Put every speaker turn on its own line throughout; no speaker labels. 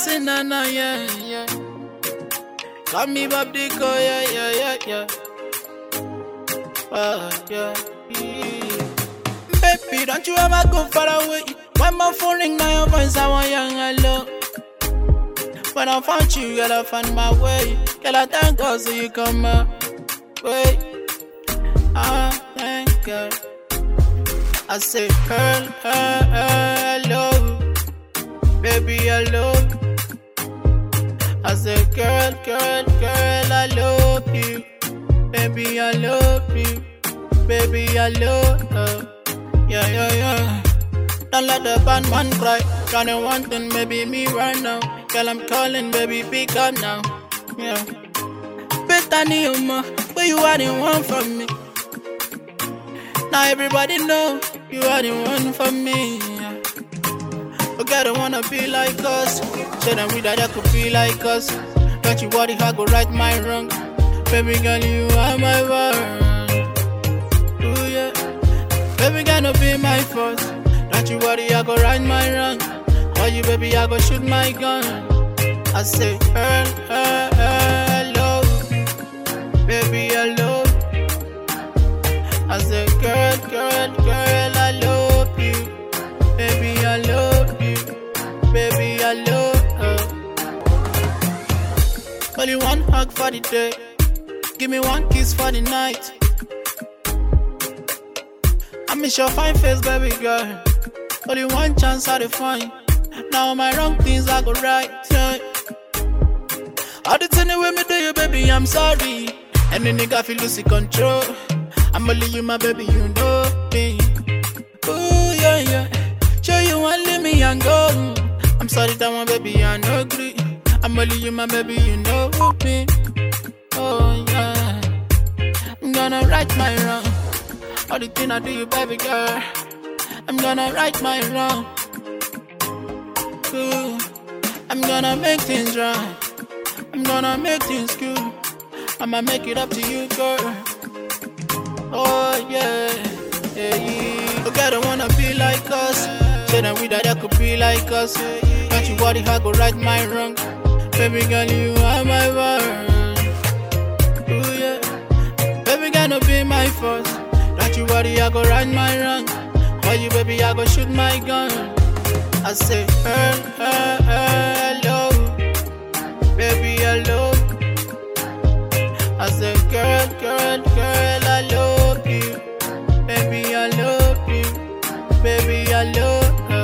dancing, nana, yeah, yeah. Call me Bob Dico, yeah, yeah, yeah, yeah. Yeah. Baby, don't you ever go far away. When my phone ring, now your voice, I want young hello. When I found you, girl, I found my way. Girl, I thank God, so you come my way. Thank God. I say, girl, hello. Baby, I love you. I say, girl, I love you. Baby, I love you. Baby, I love you. Yeah, yeah, yeah. Don't let the bad man cry. Got no one thing, baby, me right now. Girl, I'm calling, baby, pick up now. Yeah. Bethany, but you are the one for me. Now everybody know you are the one for me. Yeah. But girl, don't wanna be like us. Say that we that could be like us. Don't you worry, I go right my wrong. Baby girl, you are my world. Ooh yeah. Baby girl, no be my fault. Don't you worry, I go right my wrong. For you, baby, I go shoot my gun. I say, hello. Baby, I love. I say, girl, I love you. Baby, I love you. Baby, I love her. Only one hug for the day. Give me one kiss for the night. I miss your fine face, baby girl. Only one chance I define. Now my wrong things I go right. Yeah. All the things with me do you, baby, I'm sorry. And the nigga feel losing control. I'm only you, my baby, you know me. Ooh, yeah, yeah. Sure you want leave me and go. I'm sorry that one, baby, I no agree. I'm only you, my baby, you know me. Oh, yeah. I'm gonna right my wrong. All the things I do you, baby girl. I'm gonna right my wrong. Ooh. I'm gonna make things right. I'm gonna make things good. I'ma make it up to you, girl. Oh yeah, yeah, yeah. Oh, girl, don't wanna be like us. Say that we that could be like us. Don't you worry, I go right my wrong. Baby girl, you are my world. Ooh yeah. Baby girl, no be my fault. Don't you worry, I go right my wrong. For you, baby, I go shoot my gun. I say, hello. Baby, I love. I say, girl, I love you. Baby, I love you. Baby, I love her.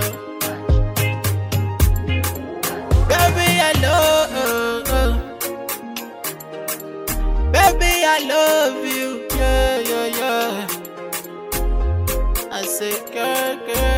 Baby, I love her. Baby, I love you. Yeah, yeah, yeah. I say, girl.